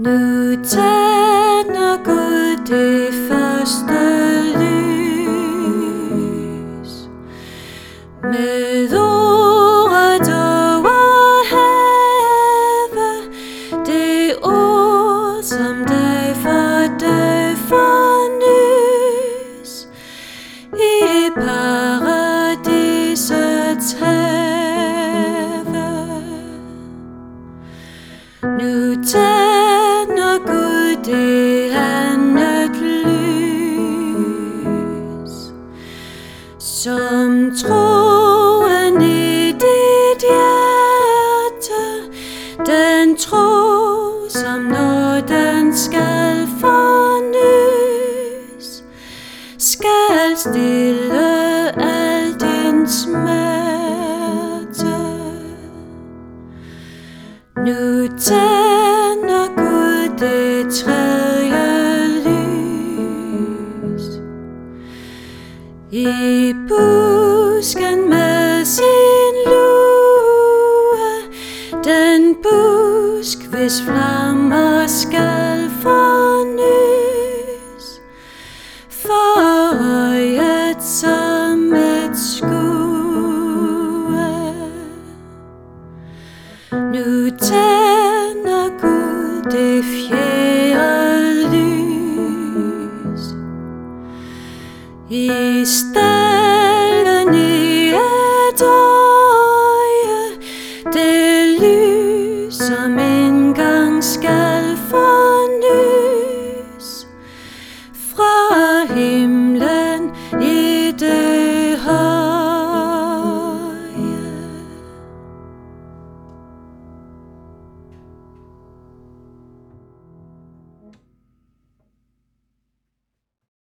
Nu tænder Gud det første lys med ordet over havet, det ord som dag for dag fornys i paradisets have. Nu tænder Gud det andet lys, som troen i dit hjerte, den tro, som når den skal fornys, skal stille al din smerte. Nu tænder Gud det tredje lys i busken med sin lue, den busk, hvis flammer skal fornys, for øjet som et skue. Nu tænder Gud det fjerde lys i stedet